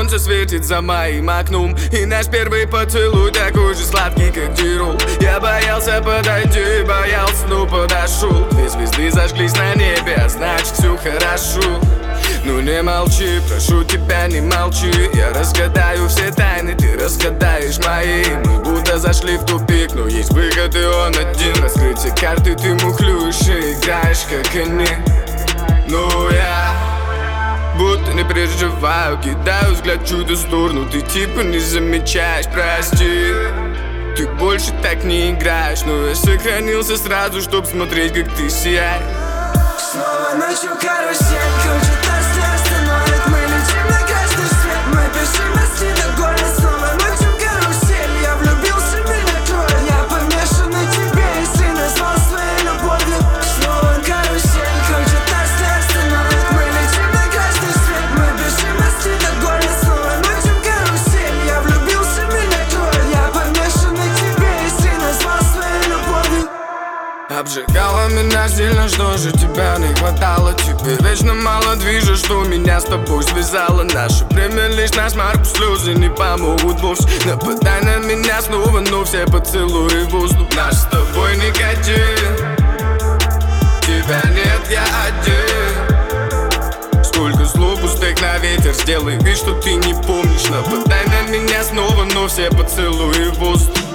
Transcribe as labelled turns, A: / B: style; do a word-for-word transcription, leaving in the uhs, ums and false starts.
A: солнце светит за моим окном, и наш первый поцелуй такой же сладкий, как дирол. Я боялся подойти, боялся, но подошел. Две звезды зажглись на небе, а значит все хорошо. Ну не молчи, прошу тебя, не молчи. Я разгадаю все тайны, ты разгадаешь мои. Мы будто зашли в тупик, но есть выход, и он один. Раскрыть все карты ты мухлюешь и играешь, как они. Ну я будто не переживаю, кидаю взгляд чуть в сторону. Ты типа не замечаешь, прости. Ты больше так не играешь, но я сохранился сразу, чтоб смотреть, как ты сияешь.
B: Снова ночью карусель крутит нас, не остановит. Мы летим на каждый свет, мы пишем мосты до горы. Снова ночью карусель, я влюбился в меня твой. Я помешан на тебе, и ты назвал своей любовью. Снова карусель крутит нас, не остановит. Мы летим на каждый свет, мы пишем мосты до горы. Снова ночью карусель, я влюбился в меня твой. Я помешан на тебе, и ты назвал своей любовью.
A: Обжигала меня сильно, что же тебя не хватало. Тебе вечно мало движа, что меня с тобой связало. Наше время лишь на смарку, слезы не помогут вовсе. Нападай на меня снова, но все поцелуи в воздух. Наш с тобой никотин, тебя нет, я один. Сколько слов пустых на ветер, сделай вид, что ты не помнишь. Нападай на меня снова, но все поцелуи в воздух.